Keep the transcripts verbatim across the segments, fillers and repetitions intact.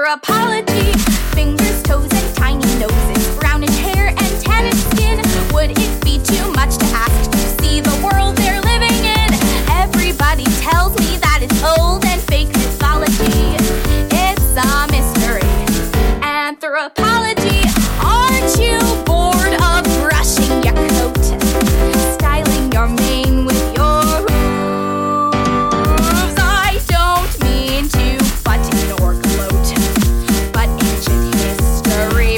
Anthropology, fingers, toes, and tiny noses, brownish hair and tannish skin. Would it be too much to ask to see the world they're living in? Everybody tells me that it's old and fake mythology. It's a mystery. Anthropology, aren't you bored of brushing your coat, styling your mane with your hooves? I don't mean to butt in or gloat, but ancient history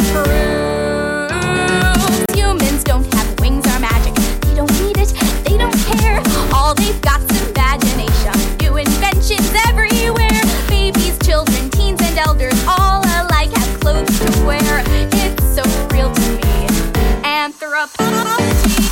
proves humans don't have wings or magic. They don't need it, they don't care. All they've got's imagination, new inventions everywhere. Babies, children, teens, and elders, all alike have clothes to wear. It's so real to me. Anthropology.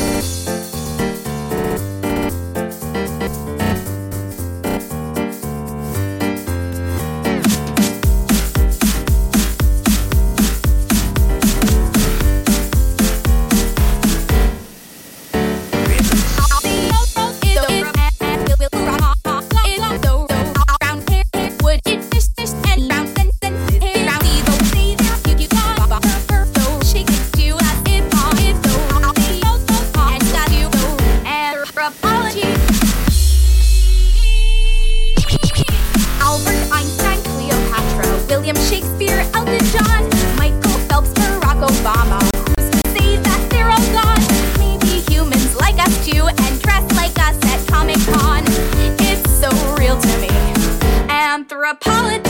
Albert Einstein, Cleopatra, William Shakespeare, Elton John, Michael Phelps, Barack Obama. Who's to say that they're all gone? Maybe humans like us too and dress like us at Comic Con. It's so real to me. Anthropology.